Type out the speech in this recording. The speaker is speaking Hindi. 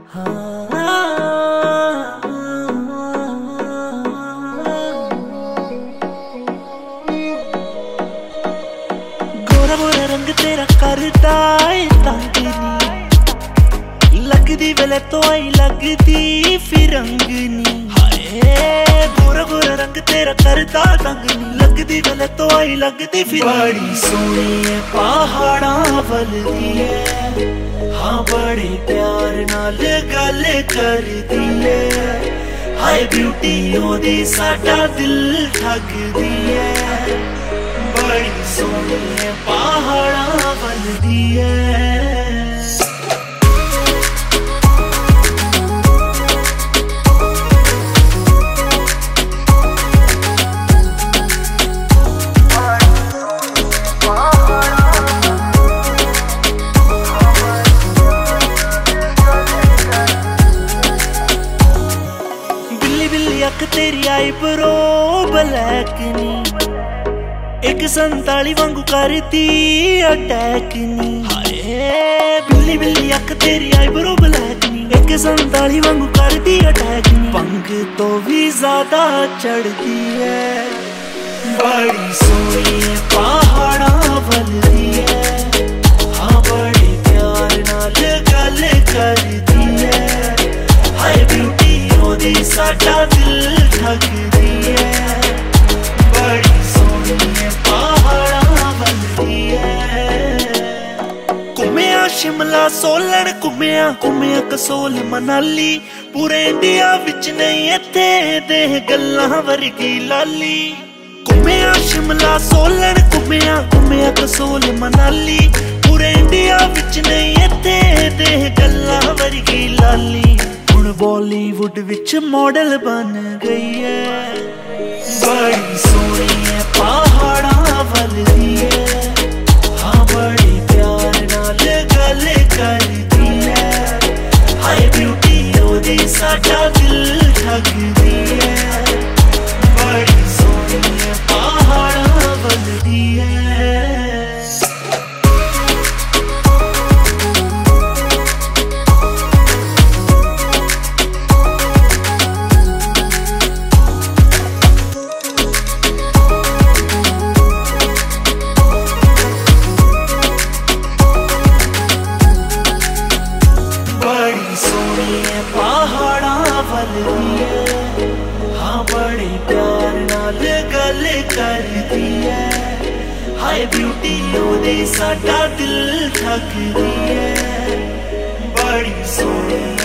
गोरा गोरा रंग तेरा करता है तंग नी, लगदी वेले तो आई लगदी फिरंगनी। हाय गोरा गोरा रंग तेरा करता तंग नी, लगदी वेले तो आई लगदी फिरंगनी। बड़ी सोहनी है पहाड़ा वलदी है, हाँ बड़े प्यार नाल गल करदी है। हाय ब्यूटी ओदी साडा दिल ठगदी है, बड़ी सोहनी है पहाड़ा वलदी है। अख तेरी आई ब्रो ब्लैक नी, एक 47 वांगू करती अटैक नी। हाय बिल्ली बिल्ली अख तेरी आई ब्रो ब्लैक नी, एक 47 वांगू करती अटैक नी। पंग तो भी ज्यादा चढ़ती है, बड़ी सोहनी है पहाड़ा वलदी है, हाँ बड़े प्यार नाल गल करदी है। हाय ब्यूटी ओदी साडा दिल ठगदी है, बड़ी सोहनी है पहाड़ा वलदी है। घुमिया शिमला सोलन घुमिया घुमिया कसोल मनाली, पूरे इंडिया विच नहीं इत्थे दे गल्लां वर्गी लाली। घुमिया शिमला सोलन घुमिया घुमिया कसोल मनाली, पूरे इंडिया विच नहीं इत्थे दे गल्लां वर्गी लाली। हुण बॉलीवुड विच मॉडल बन गई है, बड़ी सोहनी है पहाड़ा वलदी है, हाँ बड़े प्यार नाल गल करदी है। हाय ब्यूटी ओदी साडा दिल ठगदी है, बड़ी सोहनी है पहाड़ा वलदी है। बड़ी सोहनी है पहाड़ा वलदी है, हाँ बड़े प्यार नाल गल करदी है। हाय ब्यूटी ओदी साडा दिल ठगदी है, बड़ी सोहनी